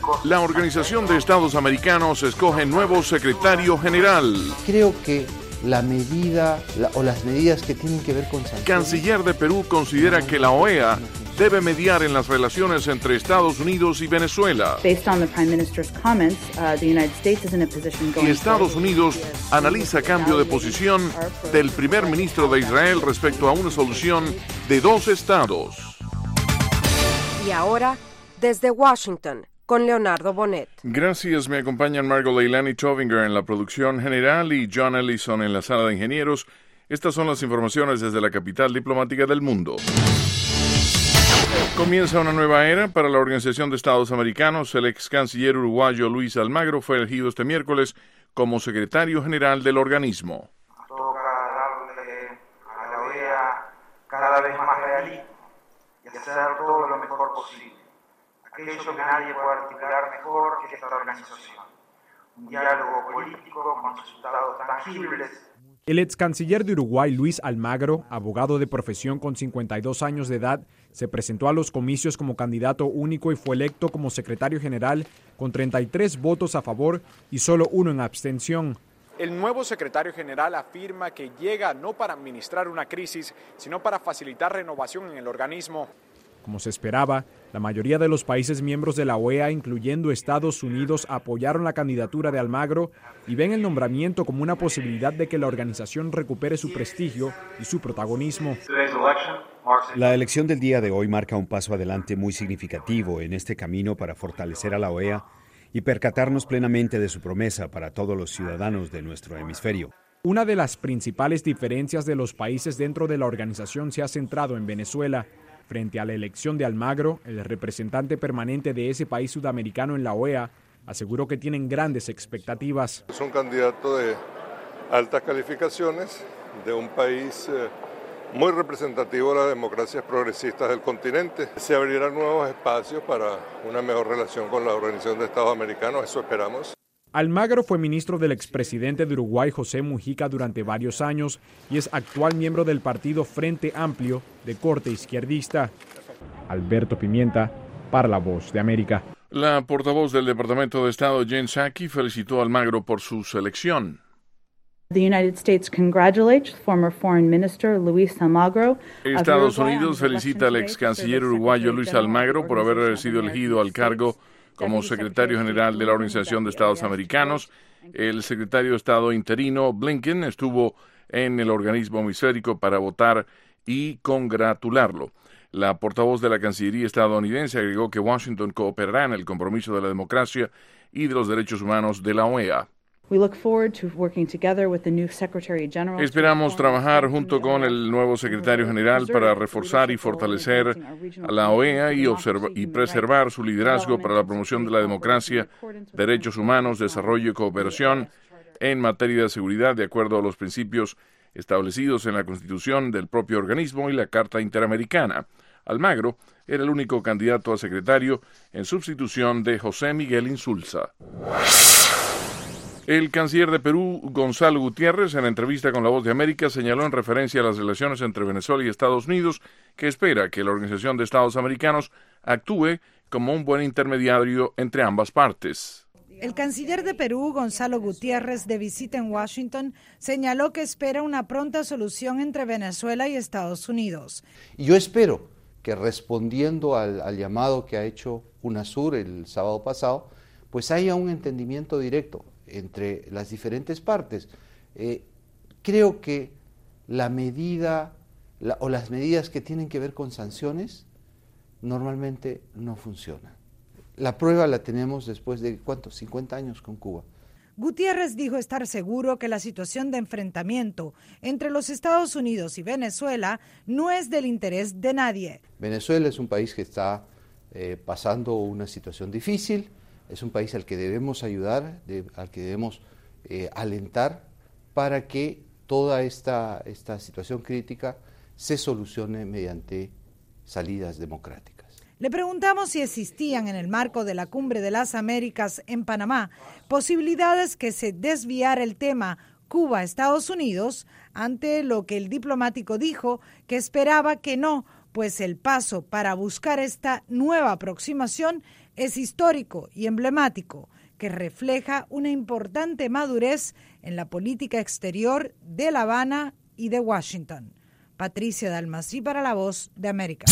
La Organización de Estados Americanos escoge nuevo secretario general. Creo que las medidas que tienen que ver con sanciones. Canciller de Perú considera que la OEA debe mediar en las relaciones entre Estados Unidos y Venezuela. Y Estados Unidos analiza cambio de posición del primer ministro de Israel respecto a una solución de dos estados. Y ahora, desde Washington, con Leonardo Bonet. Gracias, me acompañan Margot Leilani Tovinger en la producción general y John Ellison en la sala de ingenieros. Estas son las informaciones desde la capital diplomática del mundo. Comienza una nueva era para la Organización de Estados Americanos. El ex canciller uruguayo Luis Almagro fue elegido este miércoles como secretario general del organismo. Toca darle a la OEA cada vez más realismo y hacer todo lo mejor posible. Aquello que nadie puede articular mejor que esta organización. Un diálogo político con resultados tangibles. El ex canciller de Uruguay, Luis Almagro, abogado de profesión con 52 años de edad, se presentó a los comicios como candidato único y fue electo como secretario general con 33 votos a favor y solo 1 en abstención. El nuevo secretario general afirma que llega no para administrar una crisis, sino para facilitar renovación en el organismo. Como se esperaba, la mayoría de los países miembros de la OEA, incluyendo Estados Unidos, apoyaron la candidatura de Almagro y ven el nombramiento como una posibilidad de que la organización recupere su prestigio y su protagonismo. La elección del día de hoy marca un paso adelante muy significativo en este camino para fortalecer a la OEA y percatarnos plenamente de su promesa para todos los ciudadanos de nuestro hemisferio. Una de las principales diferencias de los países dentro de la organización se ha centrado en Venezuela. Frente a la elección de Almagro, el representante permanente de ese país sudamericano en la OEA aseguró que tienen grandes expectativas. Es un candidato de altas calificaciones, de un país muy representativo de las democracias progresistas del continente. Se abrirán nuevos espacios para una mejor relación con la Organización de Estados Americanos, eso esperamos. Almagro fue ministro del expresidente de Uruguay, José Mujica, durante varios años y es actual miembro del partido Frente Amplio de corte izquierdista. Alberto Pimienta, para La Voz de América. La portavoz del Departamento de Estado, Jen Psaki, felicitó a Almagro por su selección. Estados Unidos felicita al ex canciller uruguayo Luis Almagro por haber sido elegido al cargo como secretario general de la Organización de Estados Americanos. El secretario de Estado interino, Blinken, estuvo en el organismo hemisférico para votar y congratularlo. La portavoz de la Cancillería estadounidense agregó que Washington cooperará en el compromiso de la democracia y de los derechos humanos de la OEA. Esperamos trabajar junto con el nuevo secretario general para reforzar y fortalecer a la OEA y preservar su liderazgo para la promoción de la democracia, derechos humanos, desarrollo y cooperación en materia de seguridad de acuerdo a los principios establecidos en la Constitución del propio organismo y la Carta Interamericana. Almagro era el único candidato a secretario en sustitución de José Miguel Insulza. El canciller de Perú, Gonzalo Gutiérrez, en entrevista con La Voz de América, señaló en referencia a las relaciones entre Venezuela y Estados Unidos que espera que la Organización de Estados Americanos actúe como un buen intermediario entre ambas partes. El canciller de Perú, Gonzalo Gutiérrez, de visita en Washington, señaló que espera una pronta solución entre Venezuela y Estados Unidos. Yo espero que respondiendo al llamado que ha hecho UNASUR el sábado pasado, pues haya un entendimiento directo entre las diferentes partes. Creo que las medidas que tienen que ver con sanciones normalmente no funcionan. La prueba la tenemos después de, 50 años con Cuba. Gutiérrez dijo estar seguro que la situación de enfrentamiento entre los Estados Unidos y Venezuela no es del interés de nadie. Venezuela es un país que está pasando una situación difícil. Es un país al que debemos ayudar, al que debemos alentar para que toda esta situación crítica se solucione mediante salidas democráticas. Le preguntamos si existían en el marco de la Cumbre de las Américas en Panamá posibilidades que se desviara el tema Cuba-Estados Unidos, ante lo que el diplomático dijo que esperaba que no, pues el paso para buscar esta nueva aproximación es histórico y emblemático, que refleja una importante madurez en la política exterior de La Habana y de Washington. Patricia Dalmasí para La Voz de América.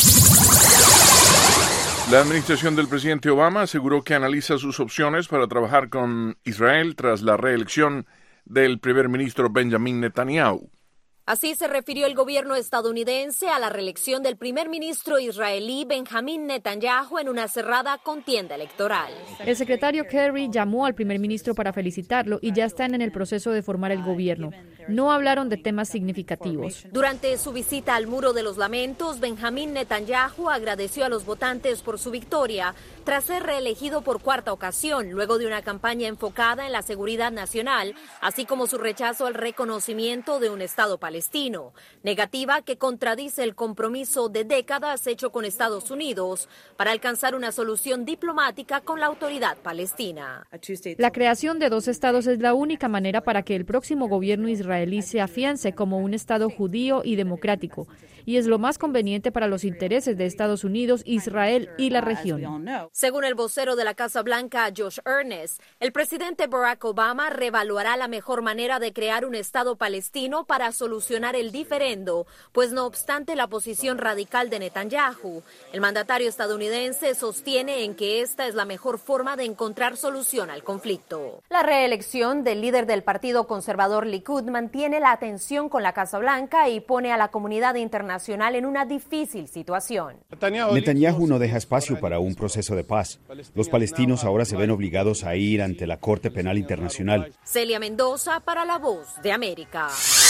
La administración del presidente Obama aseguró que analiza sus opciones para trabajar con Israel tras la reelección del primer ministro Benjamin Netanyahu. Así se refirió el gobierno estadounidense a la reelección del primer ministro israelí Benjamin Netanyahu en una cerrada contienda electoral. El secretario Kerry llamó al primer ministro para felicitarlo y ya están en el proceso de formar el gobierno. No hablaron de temas significativos. Durante su visita al Muro de los Lamentos, Benjamin Netanyahu agradeció a los votantes por su victoria tras ser reelegido por cuarta ocasión, luego de una campaña enfocada en la seguridad nacional, así como su rechazo al reconocimiento de un Estado palestino, negativa que contradice el compromiso de décadas hecho con Estados Unidos para alcanzar una solución diplomática con la autoridad palestina. La creación de dos estados es la única manera para que el próximo gobierno israelí se afiance como un Estado judío y democrático, y es lo más conveniente para los intereses de Estados Unidos, Israel y la región. Según el vocero de la Casa Blanca, Josh Earnest, el presidente Barack Obama reevaluará la mejor manera de crear un Estado palestino para solucionar el diferendo, pues no obstante la posición radical de Netanyahu, el mandatario estadounidense sostiene en que esta es la mejor forma de encontrar solución al conflicto. La reelección del líder del partido conservador Likud mantiene la atención con la Casa Blanca y pone a la comunidad internacional en una difícil situación. Netanyahu no deja espacio para un proceso de paz. Los palestinos ahora se ven obligados a ir ante la Corte Penal Internacional. Celia Mendoza para La Voz de América.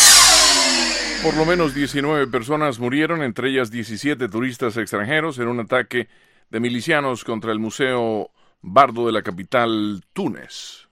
Por lo menos 19 personas murieron, entre ellas 17 turistas extranjeros, en un ataque de milicianos contra el Museo Bardo de la capital Túnez.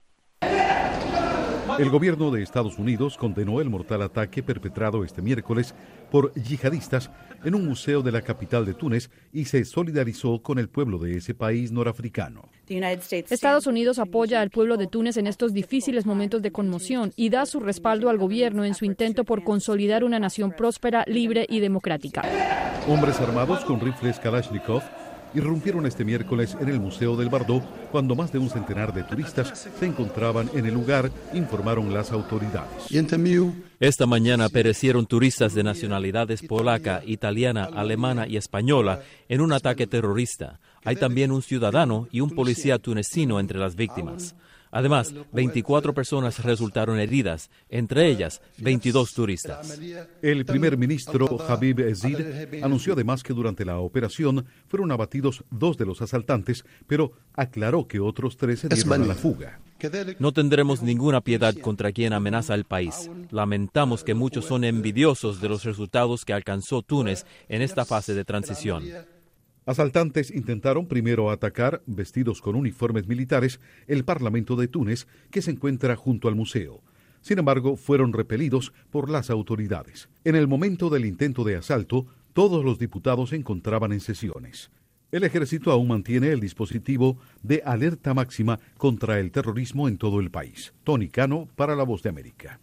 El gobierno de Estados Unidos condenó el mortal ataque perpetrado este miércoles por yihadistas en un museo de la capital de Túnez y se solidarizó con el pueblo de ese país norafricano. Estados Unidos apoya al pueblo de Túnez en estos difíciles momentos de conmoción y da su respaldo al gobierno en su intento por consolidar una nación próspera, libre y democrática. Hombres armados con rifles Kalashnikov irrumpieron este miércoles en el Museo del Bardo cuando más de un centenar de turistas se encontraban en el lugar, informaron las autoridades. Esta mañana perecieron turistas de nacionalidades polaca, italiana, alemana y española en un ataque terrorista. Hay también un ciudadano y un policía tunecino entre las víctimas. Además, 24 personas resultaron heridas, entre ellas 22 turistas. El primer ministro Habib Ezzir anunció además que durante la operación fueron abatidos 2 de los asaltantes, pero aclaró que otros 3 se dieron a la fuga. No tendremos ninguna piedad contra quien amenaza al país. Lamentamos que muchos son envidiosos de los resultados que alcanzó Túnez en esta fase de transición. Asaltantes intentaron primero atacar, vestidos con uniformes militares, el Parlamento de Túnez, que se encuentra junto al museo. Sin embargo, fueron repelidos por las autoridades. En el momento del intento de asalto, todos los diputados se encontraban en sesiones. El ejército aún mantiene el dispositivo de alerta máxima contra el terrorismo en todo el país. Tony Cano para La Voz de América.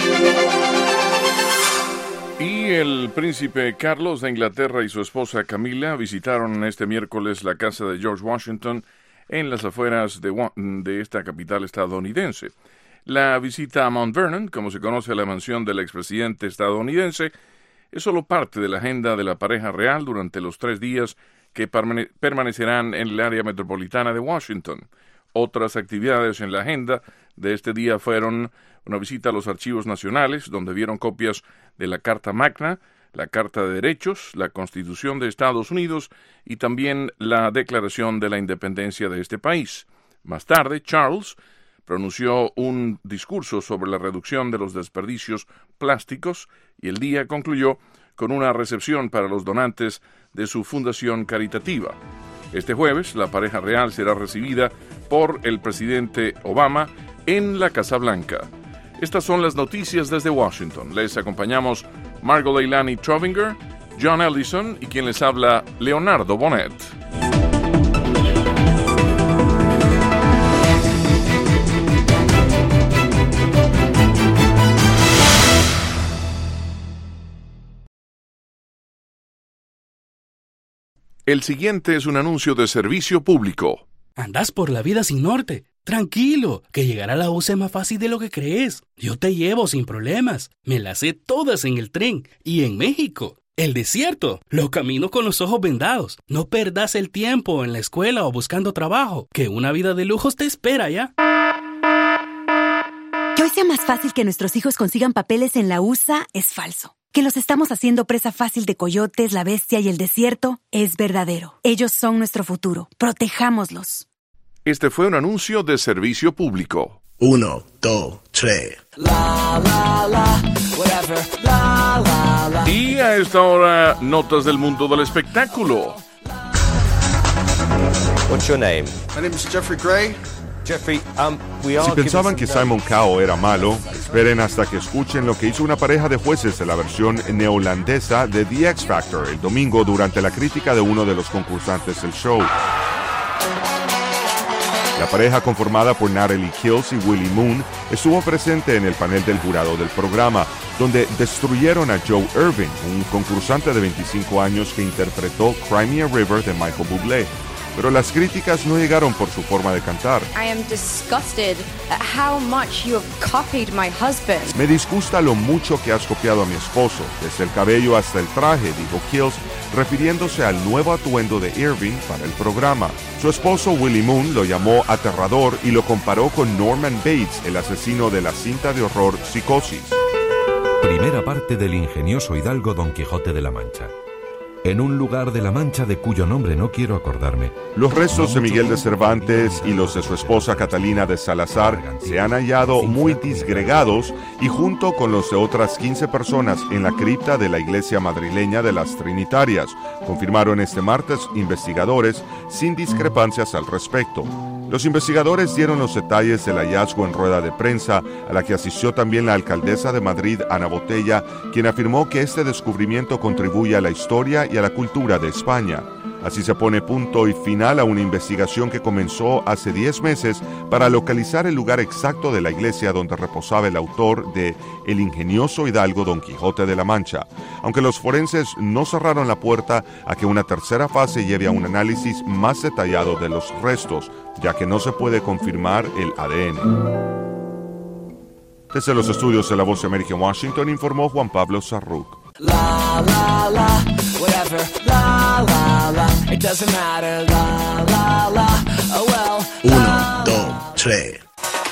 Y el príncipe Carlos de Inglaterra y su esposa Camila visitaron este miércoles la casa de George Washington en las afueras de esta capital estadounidense. La visita a Mount Vernon, como se conoce a la mansión del expresidente estadounidense, es solo parte de la agenda de la pareja real durante los 3 días que permanecerán en el área metropolitana de Washington. Otras actividades en la agenda de este día fueron una visita a los archivos nacionales, donde vieron copias de la Carta Magna, la Carta de Derechos, la Constitución de Estados Unidos y también la Declaración de la Independencia de este país. Más tarde, Charles pronunció un discurso sobre la reducción de los desperdicios plásticos y el día concluyó con una recepción para los donantes de su fundación caritativa. Este jueves, la pareja real será recibida por el presidente Obama en la Casa Blanca. Estas son las noticias desde Washington. Les acompañamos Margot Leilani Trovinger, John Ellison y quien les habla, Leonardo Bonet. El siguiente es un anuncio de servicio público. Andas por la vida sin norte. Tranquilo, que llegar a la USA es más fácil de lo que crees. Yo te llevo sin problemas. Me las sé todas en el tren y en México. El desierto, lo camino con los ojos vendados. No perdas el tiempo en la escuela o buscando trabajo, que una vida de lujos te espera ya. Que hoy sea más fácil que nuestros hijos consigan papeles en la USA es falso. Que los estamos haciendo presa fácil de coyotes, la bestia y el desierto es verdadero. Ellos son nuestro futuro. Protejámoslos. Este fue un anuncio de servicio público. 1, 2, 3. Y a esta hora, notas del mundo del espectáculo. What's your name? My name is Jeffrey Gray. Jeffrey, si pensaban que Simon Cowell era malo, esperen hasta que escuchen lo que hizo una pareja de jueces de la versión neozelandesa de The X Factor el domingo durante la crítica de uno de los concursantes del show. La pareja, conformada por Natalie Kills y Willie Moon, estuvo presente en el panel del jurado del programa, donde destruyeron a Joe Irving, un concursante de 25 años que interpretó Cry Me a River de Michael Bublé. Pero las críticas no llegaron por su forma de cantar. I am disgusted at how much you have copied my husband. Me disgusta lo mucho que has copiado a mi esposo, desde el cabello hasta el traje, dijo Kills, refiriéndose al nuevo atuendo de Irving para el programa. Su esposo Willie Moon lo llamó aterrador y lo comparó con Norman Bates, el asesino de la cinta de horror Psicosis. Primera parte del ingenioso hidalgo Don Quijote de la Mancha. En un lugar de la Mancha de cuyo nombre no quiero acordarme. Los restos de Miguel de Cervantes y los de su esposa Catalina de Salazar se han hallado muy disgregados y junto con los de otras 15 personas en la cripta de la iglesia madrileña de las Trinitarias, confirmaron este martes investigadores sin discrepancias al respecto. Los investigadores dieron los detalles del hallazgo en rueda de prensa, a la que asistió también la alcaldesa de Madrid, Ana Botella, quien afirmó que este descubrimiento contribuye a la historia y a la cultura de España. Así se pone punto y final a una investigación que comenzó hace 10 meses para localizar el lugar exacto de la iglesia donde reposaba el autor de El ingenioso hidalgo Don Quijote de la Mancha, aunque los forenses no cerraron la puerta a que una tercera fase lleve a un análisis más detallado de los restos, ya que no se puede confirmar el ADN. Desde los estudios de La Voz de América en Washington informó Juan Pablo Sarruc. La, la, la, whatever, la, la, la, it doesn't matter, la, la, la, oh well. 1, 2, 3.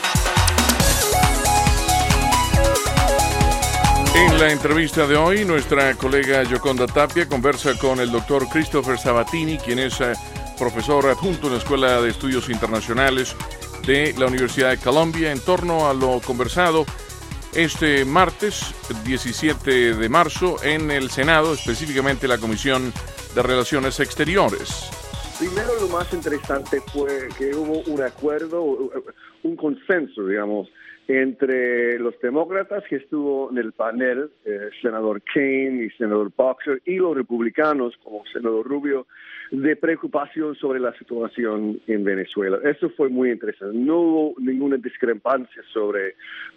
En la entrevista de hoy, nuestra colega Yoconda Tapia conversa con el doctor Christopher Sabatini, quien es profesor adjunto en la Escuela de Estudios Internacionales de la Universidad de Columbia, en torno a lo conversado este martes 17 de marzo en el Senado, específicamente la Comisión de Relaciones Exteriores. Primero, lo más interesante fue que hubo un acuerdo, un consenso, digamos, entre los demócratas que estuvo en el panel, senador Kaine y senador Boxer, y los republicanos como senador Rubio, de preocupación sobre la situación en Venezuela. Eso fue muy interesante. No hubo ninguna discrepancia sobre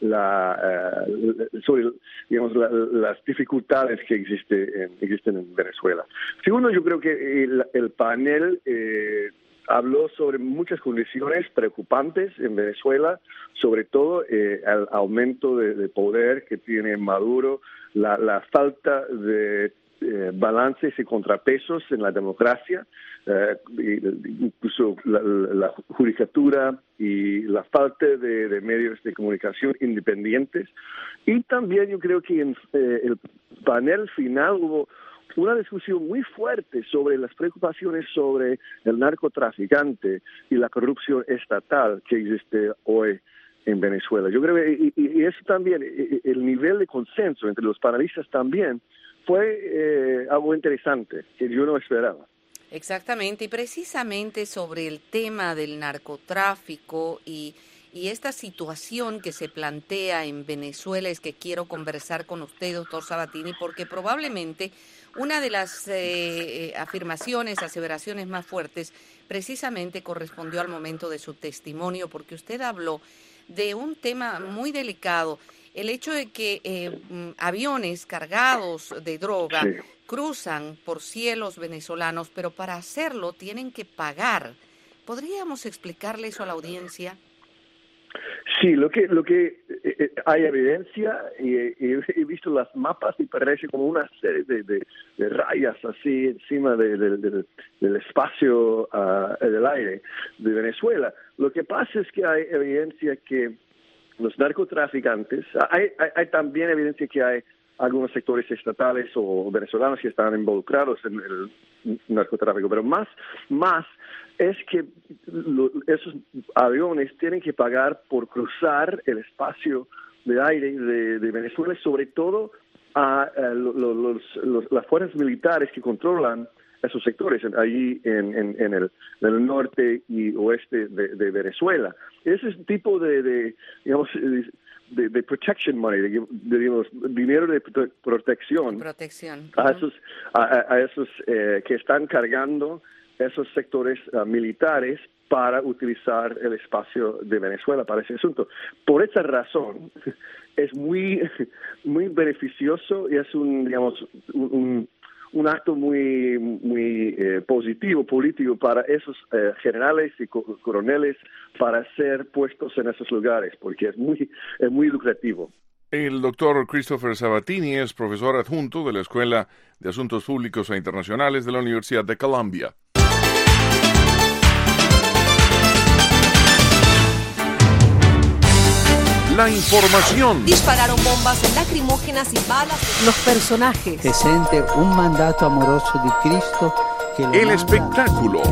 digamos, las dificultades que existen en Venezuela. Segundo, yo creo que el panel habló sobre muchas condiciones preocupantes en Venezuela, sobre todo el aumento de poder que tiene Maduro, la falta de balances y contrapesos en la democracia, incluso la judicatura y la falta de medios de comunicación independientes. Y también yo creo que en el panel final hubo una discusión muy fuerte sobre las preocupaciones sobre el narcotraficante y la corrupción estatal que existe hoy en Venezuela. Yo creo que y eso también, el nivel de consenso entre los panelistas también fue algo interesante que yo no esperaba. Exactamente, y precisamente sobre el tema del narcotráfico y esta situación que se plantea en Venezuela es que quiero conversar con usted, doctor Sabatini, porque probablemente una de las aseveraciones más fuertes precisamente correspondió al momento de su testimonio, porque usted habló de un tema muy delicado, el hecho de que aviones cargados de droga cruzan por cielos venezolanos, pero para hacerlo tienen que pagar ¿Podríamos explicarle eso a la audiencia? Sí, lo que hay evidencia, y he visto las mapas y parece como una serie de rayas así encima del espacio del aire de Venezuela. Lo que pasa es que hay evidencia que los narcotraficantes, hay también evidencia que hay algunos sectores estatales o venezolanos que están involucrados en el narcotráfico, pero más es que esos aviones tienen que pagar por cruzar el espacio de aire de Venezuela, sobre todo a las fuerzas militares que controlan esos sectores allí en el norte y oeste de Venezuela. Ese es el tipo de protection money, digamos, dinero de protección. A esos que están cargando esos sectores militares para utilizar el espacio de Venezuela para ese asunto. Por esa razón, es muy beneficioso y es un acto muy positivo, político para esos generales y coroneles para ser puestos en esos lugares, porque es muy lucrativo. El doctor Christopher Sabatini es profesor adjunto de la Escuela de Asuntos Públicos e Internacionales de la Universidad de Columbia. La información. Dispararon bombas lacrimógenas y balas. Los personajes. Se siente un mandato amoroso de Cristo. El espectáculo.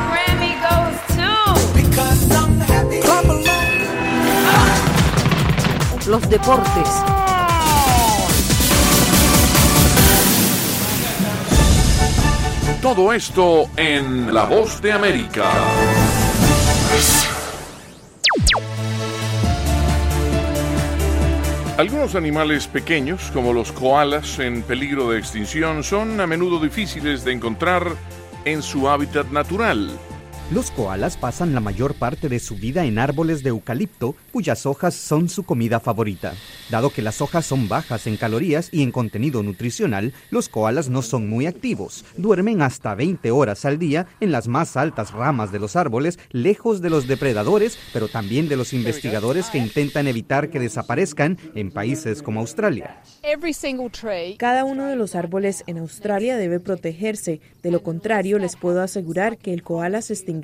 Los deportes. Todo esto en La Voz de América. Algunos animales pequeños, como los koalas en peligro de extinción, son a menudo difíciles de encontrar en su hábitat natural. Los koalas pasan la mayor parte de su vida en árboles de eucalipto, cuyas hojas son su comida favorita. Dado que las hojas son bajas en calorías y en contenido nutricional, los koalas no son muy activos. Duermen hasta 20 horas al día en las más altas ramas de los árboles, lejos de los depredadores, pero también de los investigadores que intentan evitar que desaparezcan en países como Australia. Cada uno de los árboles en Australia debe protegerse. De lo contrario, les puedo asegurar que el koala se extinguirá.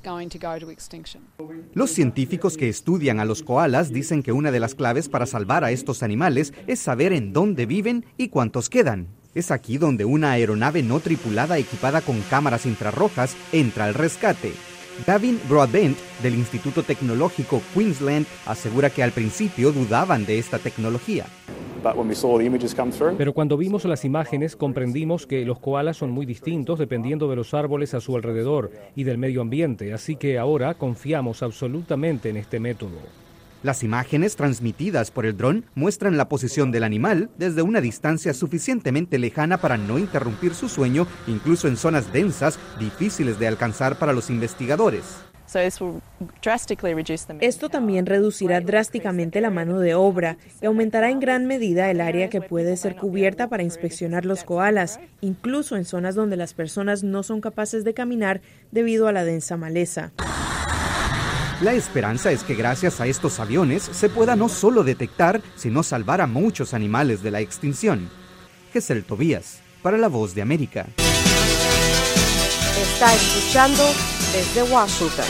Los científicos que estudian a los koalas dicen que una de las claves para salvar a estos animales es saber en dónde viven y cuántos quedan. Es aquí donde una aeronave no tripulada equipada con cámaras infrarrojas entra al rescate. Gavin Broadbent, del Instituto Tecnológico Queensland, asegura que al principio dudaban de esta tecnología. Pero cuando vimos las imágenes comprendimos que los koalas son muy distintos dependiendo de los árboles a su alrededor y del medio ambiente, así que ahora confiamos absolutamente en este método. Las imágenes transmitidas por el dron muestran la posición del animal desde una distancia suficientemente lejana para no interrumpir su sueño, incluso en zonas densas, difíciles de alcanzar para los investigadores. Esto también reducirá drásticamente la mano de obra y aumentará en gran medida el área que puede ser cubierta para inspeccionar los koalas, incluso en zonas donde las personas no son capaces de caminar debido a la densa maleza. La esperanza es que gracias a estos aviones se pueda no solo detectar, sino salvar a muchos animales de la extinción. Gesell Tobías, para La Voz de América. Está escuchando desde Washington.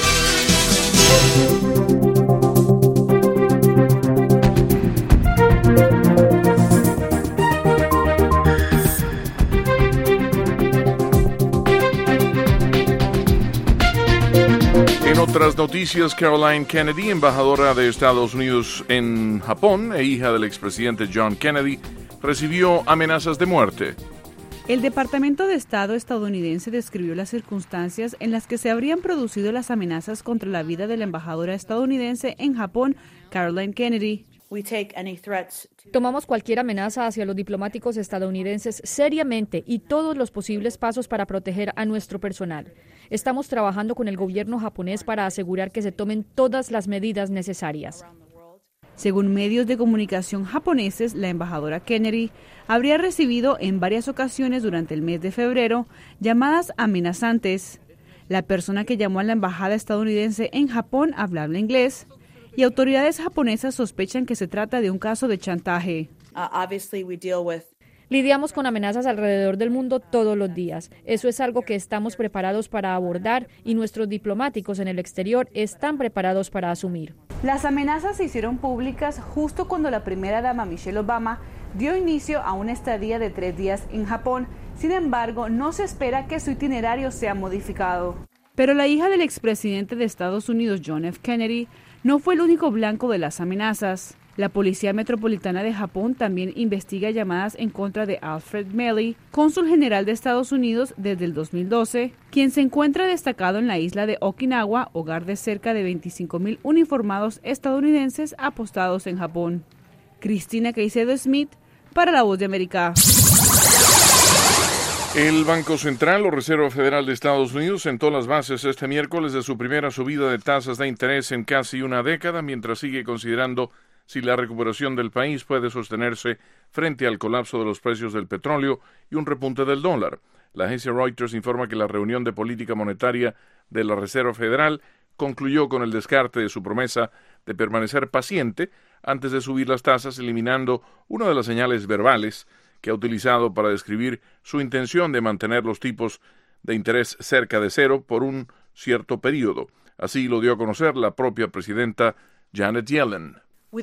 En otras noticias, Caroline Kennedy, embajadora de Estados Unidos en Japón e hija del expresidente John Kennedy, recibió amenazas de muerte. El Departamento de Estado estadounidense describió las circunstancias en las que se habrían producido las amenazas contra la vida de la embajadora estadounidense en Japón, Caroline Kennedy. Tomamos cualquier amenaza hacia los diplomáticos estadounidenses seriamente y todos los posibles pasos para proteger a nuestro personal. Estamos trabajando con el gobierno japonés para asegurar que se tomen todas las medidas necesarias. Según medios de comunicación japoneses, la embajadora Kennedy habría recibido en varias ocasiones durante el mes de febrero llamadas amenazantes. La persona que llamó a la embajada estadounidense en Japón habla inglés y autoridades japonesas sospechan que se trata de un caso de chantaje. Lidiamos con amenazas alrededor del mundo todos los días. Eso es algo que estamos preparados para abordar y nuestros diplomáticos en el exterior están preparados para asumir. Las amenazas se hicieron públicas justo cuando la primera dama Michelle Obama dio inicio a una estadía de 3 días en Japón. Sin embargo, no se espera que su itinerario sea modificado. Pero la hija del expresidente de Estados Unidos, John F. Kennedy, no fue el único blanco de las amenazas. La Policía Metropolitana de Japón también investiga llamadas en contra de Alfred Milley, cónsul general de Estados Unidos desde el 2012, quien se encuentra destacado en la isla de Okinawa, hogar de cerca de 25,000 uniformados estadounidenses apostados en Japón. Cristina Caicedo Smith, para La Voz de América. El Banco Central o Reserva Federal de Estados Unidos sentó las bases este miércoles de su primera subida de tasas de interés en casi una década, mientras sigue considerando si la recuperación del país puede sostenerse frente al colapso de los precios del petróleo y un repunte del dólar. La agencia Reuters informa que la reunión de política monetaria de la Reserva Federal concluyó con el descarte de su promesa de permanecer paciente antes de subir las tasas, eliminando una de las señales verbales que ha utilizado para describir su intención de mantener los tipos de interés cerca de cero por un cierto periodo. Así lo dio a conocer la propia presidenta Janet Yellen.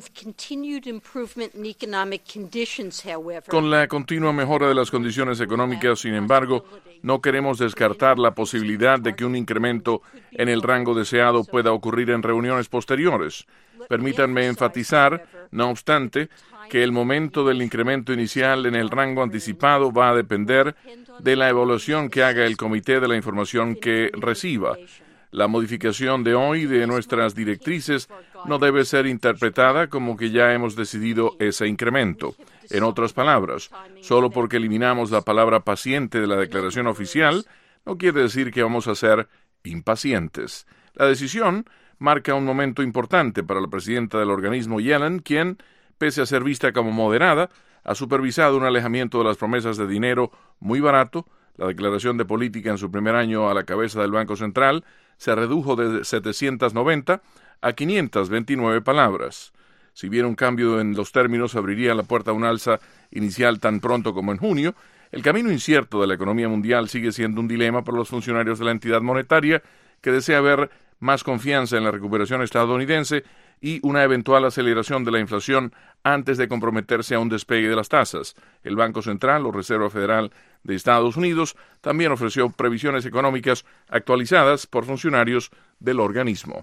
Con la continua mejora de las condiciones económicas, sin embargo, no queremos descartar la posibilidad de que un incremento en el rango deseado pueda ocurrir en reuniones posteriores. Permítanme enfatizar, no obstante, que el momento del incremento inicial en el rango anticipado va a depender de la evaluación que haga el Comité de la Información que reciba. La modificación de hoy de nuestras directrices no debe ser interpretada como que ya hemos decidido ese incremento. En otras palabras, solo porque eliminamos la palabra paciente de la declaración oficial, no quiere decir que vamos a ser impacientes. La decisión marca un momento importante para la presidenta del organismo, Yellen, quien, pese a ser vista como moderada, ha supervisado un alejamiento de las promesas de dinero muy barato. La declaración de política en su primer año a la cabeza del Banco Central se redujo de 790 a 529 palabras. Si bien un cambio en los términos abriría la puerta a un alza inicial tan pronto como en junio, el camino incierto de la economía mundial sigue siendo un dilema para los funcionarios de la entidad monetaria, que desea ver más confianza en la recuperación estadounidense y una eventual aceleración de la inflación antes de comprometerse a un despegue de las tasas. El Banco Central o Reserva Federal de Estados Unidos también ofreció previsiones económicas actualizadas por funcionarios del organismo.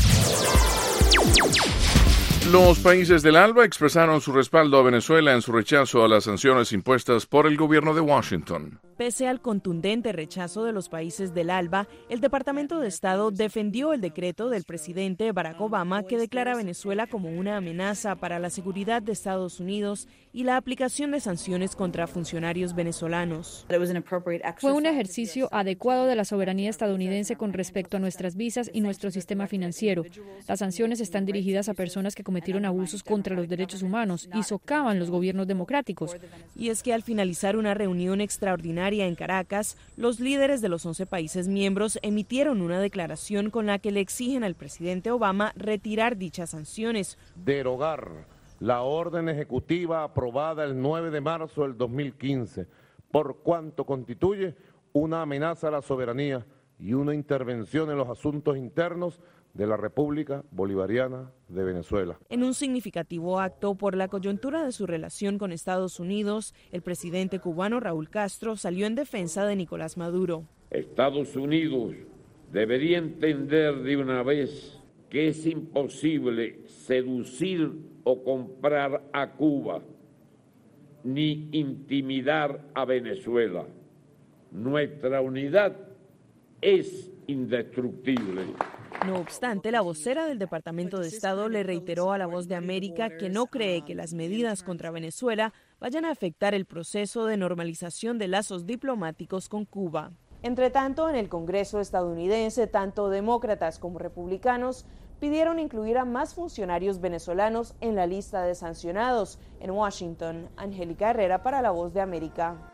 Los países del ALBA expresaron su respaldo a Venezuela en su rechazo a las sanciones impuestas por el gobierno de Washington. Pese al contundente rechazo de los países del ALBA, el Departamento de Estado defendió el decreto del presidente Barack Obama que declara a Venezuela como una amenaza para la seguridad de Estados Unidos y la aplicación de sanciones contra funcionarios venezolanos. Fue un ejercicio adecuado de la soberanía estadounidense con respecto a nuestras visas y nuestro sistema financiero. Las sanciones están dirigidas a personas que cometieron abusos contra los derechos humanos y socavan los gobiernos democráticos. Y es que al finalizar una reunión extraordinaria en Caracas, los líderes de los 11 países miembros emitieron una declaración con la que le exigen al presidente Obama retirar dichas sanciones. Derogar la orden ejecutiva aprobada el 9 de marzo del 2015, por cuanto constituye una amenaza a la soberanía y una intervención en los asuntos internos de la República Bolivariana de Venezuela. En un significativo acto por la coyuntura de su relación con Estados Unidos, el presidente cubano Raúl Castro salió en defensa de Nicolás Maduro. Estados Unidos debería entender de una vez que es imposible seducir o comprar a Cuba, ni intimidar a Venezuela. Nuestra unidad es indestructible. No obstante, la vocera del Departamento de Estado le reiteró a La Voz de América que no cree que las medidas contra Venezuela vayan a afectar el proceso de normalización de lazos diplomáticos con Cuba. Entre tanto, en el Congreso estadounidense, tanto demócratas como republicanos pidieron incluir a más funcionarios venezolanos en la lista de sancionados. En Washington, Angélica Herrera para La Voz de América.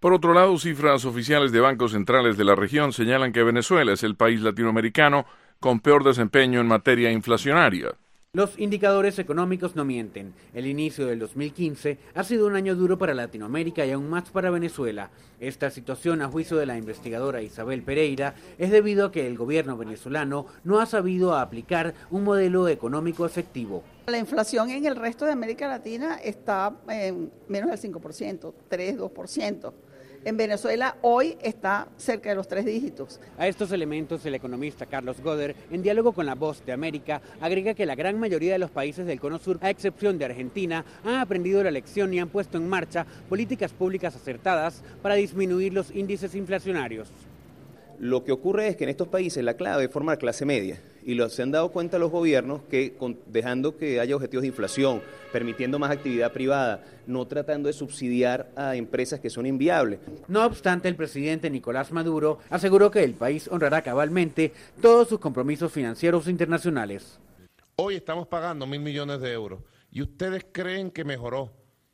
Por otro lado, cifras oficiales de bancos centrales de la región señalan que Venezuela es el país latinoamericano con peor desempeño en materia inflacionaria. Los indicadores económicos no mienten. El inicio del 2015 ha sido un año duro para Latinoamérica y aún más para Venezuela. Esta situación, a juicio de la investigadora Isabel Pereira, es debido a que el gobierno venezolano no ha sabido aplicar un modelo económico efectivo. La inflación en el resto de América Latina está en menos del 5%, 3, 2%. En Venezuela hoy está cerca de los 3 dígitos. A estos elementos, el economista Carlos Goder, en diálogo con La Voz de América, agrega que la gran mayoría de los países del Cono Sur, a excepción de Argentina, han aprendido la lección y han puesto en marcha políticas públicas acertadas para disminuir los índices inflacionarios. Lo que ocurre es que en estos países la clave es formar clase media y se han dado cuenta los gobiernos que dejando que haya objetivos de inflación, permitiendo más actividad privada, no tratando de subsidiar a empresas que son inviables. No obstante, el presidente Nicolás Maduro aseguró que el país honrará cabalmente todos sus compromisos financieros internacionales. Hoy estamos pagando 1.000 millones de euros. ¿Y ustedes creen que mejoró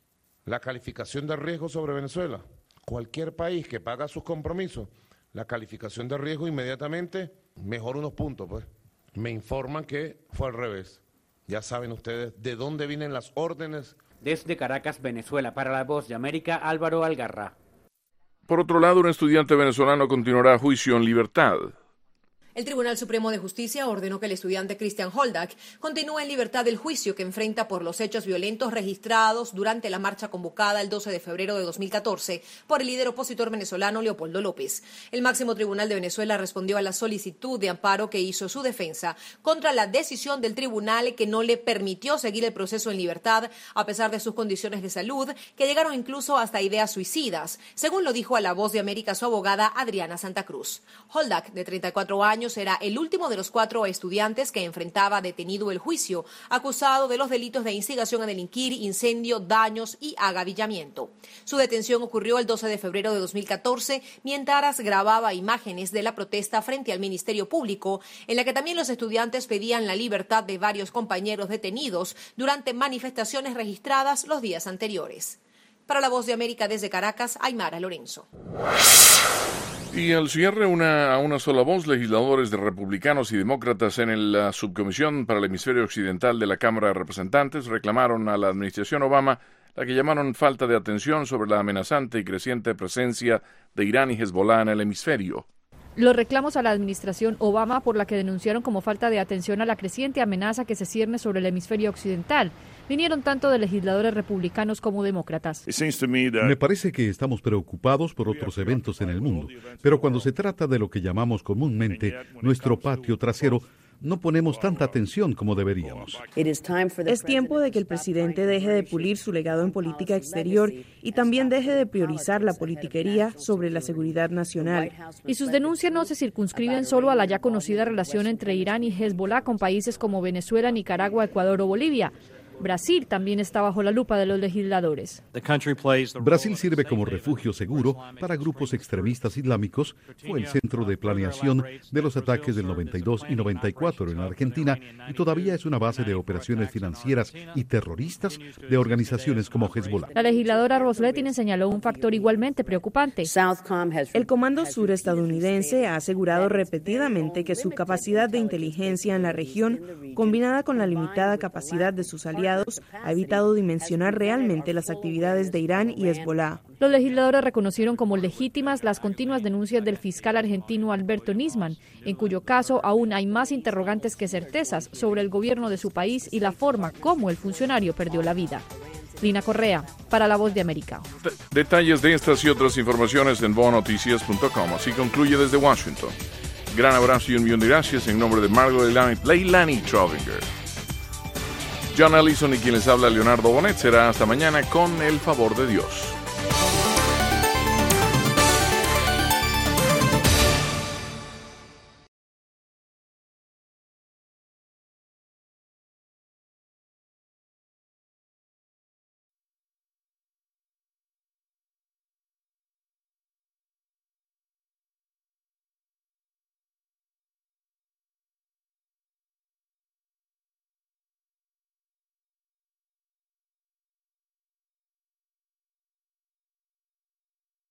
la calificación de riesgo sobre Venezuela? Cualquier país que paga sus compromisos, la calificación de riesgo inmediatamente mejora unos puntos, pues. Me informan que fue al revés. Ya saben ustedes de dónde vienen las órdenes. Desde Caracas, Venezuela, para La Voz de América, Álvaro Algarra. Por otro lado, un estudiante venezolano continuará juicio en libertad. El Tribunal Supremo de Justicia ordenó que el estudiante Christian Holdak continúe en libertad del juicio que enfrenta por los hechos violentos registrados durante la marcha convocada el 12 de febrero de 2014 por el líder opositor venezolano Leopoldo López. El máximo tribunal de Venezuela respondió a la solicitud de amparo que hizo su defensa contra la decisión del tribunal que no le permitió seguir el proceso en libertad a pesar de sus condiciones de salud, que llegaron incluso hasta ideas suicidas, según lo dijo a La Voz de América su abogada Adriana Santa Cruz. Holdak, de 34 años, era el último de los 4 estudiantes que enfrentaba detenido el juicio, acusado de los delitos de instigación a delinquir, incendio, daños y agavillamiento. Su detención ocurrió el 12 de febrero de 2014, mientras grababa imágenes de la protesta frente al Ministerio Público, en la que también los estudiantes pedían la libertad de varios compañeros detenidos durante manifestaciones registradas los días anteriores. Para La Voz de América desde Caracas, Aymara Lorenzo. Y al cierre, a una sola voz, legisladores de republicanos y demócratas en la subcomisión para el hemisferio occidental de la Cámara de Representantes reclamaron a la administración Obama la que llamaron falta de atención sobre la amenazante y creciente presencia de Irán y Hezbollah en el hemisferio. Los reclamos a la administración Obama, por la que denunciaron como falta de atención a la creciente amenaza que se cierne sobre el hemisferio occidental, vinieron tanto de legisladores republicanos como demócratas. Me parece que estamos preocupados por otros eventos en el mundo, pero cuando se trata de lo que llamamos comúnmente nuestro patio trasero, no ponemos tanta atención como deberíamos. Es tiempo de que el presidente deje de pulir su legado en política exterior y también deje de priorizar la politiquería sobre la seguridad nacional. Y sus denuncias no se circunscriben solo a la ya conocida relación entre Irán y Hezbollah con países como Venezuela, Nicaragua, Ecuador o Bolivia. Brasil también está bajo la lupa de los legisladores. Brasil sirve como refugio seguro para grupos extremistas islámicos. Fue el centro de planeación de los ataques del 92 y 94 en Argentina y todavía es una base de operaciones financieras y terroristas de organizaciones como Hezbollah. La legisladora Ros-Lehtinen señaló un factor igualmente preocupante. El Comando Sur estadounidense ha asegurado repetidamente que su capacidad de inteligencia en la región, combinada con la limitada capacidad de sus aliados, ha evitado dimensionar realmente las actividades de Irán y Hezbollah. Los legisladores reconocieron como legítimas las continuas denuncias del fiscal argentino Alberto Nisman, en cuyo caso aún hay más interrogantes que certezas sobre el gobierno de su país y la forma como el funcionario perdió la vida. Lina Correa, para La Voz de América. Detalles de estas y otras informaciones en voanoticias.com. Así concluye desde Washington. Gran abrazo y un millón de gracias en nombre de Margot Leilani Trovinger. John Ellison y quien les habla Leonardo Bonet. Será hasta mañana con el favor de Dios.